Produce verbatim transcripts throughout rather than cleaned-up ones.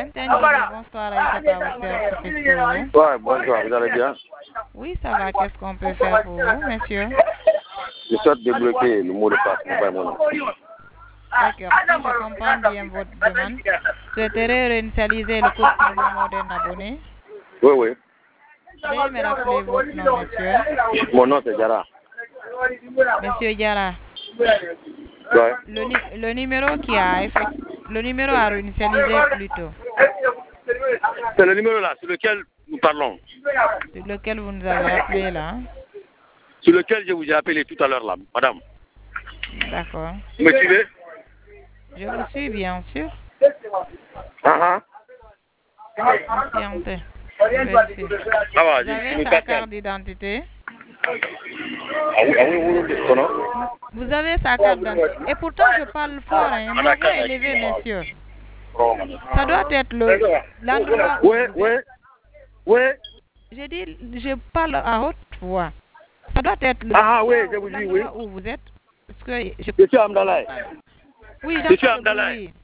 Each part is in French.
M T N, bonsoir, Aïssata, votre service pour vous. Ouais, bonsoir, vous allez bien? Oui, ça va. Qu'est-ce qu'on peut faire pour vous, monsieur? Je souhaite débloquer le mot de passe, mon père, mon nom. D'accord, si je comprends bien votre demande, vous souhaiterez réinitialiser le code promo moderne abonné. Oui, oui. Veuillez me rappeler votre nom, monsieur. Mon nom, c'est Jara. Monsieur Diarra. Ouais. Le, nu- le numéro qui a effect- le numéro à réinitialiser plutôt, C'est le numéro là, sur lequel nous parlons. sur lequel vous nous avez appelé là. Hein? Sur lequel je vous ai appelé tout à l'heure là, madame. D'accord. Vous me suivez? Je vous suis bien sûr. Ah Patientez. Vérifiez. ah. va, Vous je avez suis sa quatre. carte d'identité. Ah oui, ah oui, oui, oui, oui, non? Vous avez sa carte d'identité. Et pourtant, je parle fort, hein. Ma voix est élevée, monsieur. Ça doit être le l'endroit où Oui, vous oui, êtes. oui. J'ai dit, je parle à haute voix. Ça doit être le Ah oui, je vous dis oui. l'endroit où vous êtes. Parce que je... Je suis Amdalaï. Oui, Je suis j'entends le Amdalaï. bruit.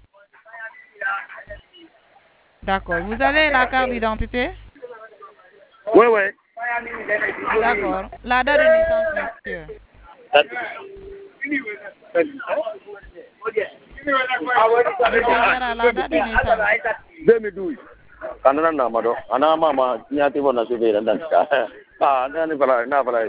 D'accord. Vous avez la carte d'identité? Oui, oui. D'accord. La date de naissance, monsieur. Monsieur Diarra, la date de naissance. deux mille douze. Anana namado. Anana mama nyati bona suvera ndaka. Ah, nani bala, na bala.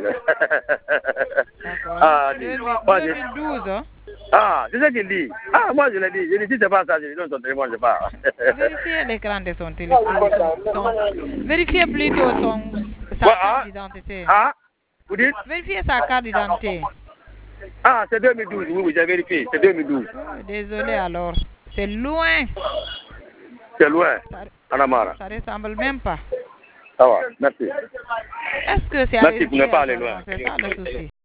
Ah, deux mille douze. Hein? Ah, c'est ça qu'il dit. Ah, moi je l'ai dit. Je dis si c'est pas ça, je dis non, son téléphone, je pas. Vérifiez l'écran de son téléphone. Son... Vérifiez plutôt son sa Ouais, carte ah. d'identité. Ah, vous dites? Vérifiez sa carte d'identité. Ah, c'est deux mille douze. Oui, oui, j'ai vérifié. C'est deux mille douze. Oh, désolé alors. C'est loin. C'est loin. Ça, Anamara. ça ressemble même pas. Ça va, merci. Est-ce que c'est à Merci, vous vérifier n'êtes pas allé également? loin. C'est ça le souci.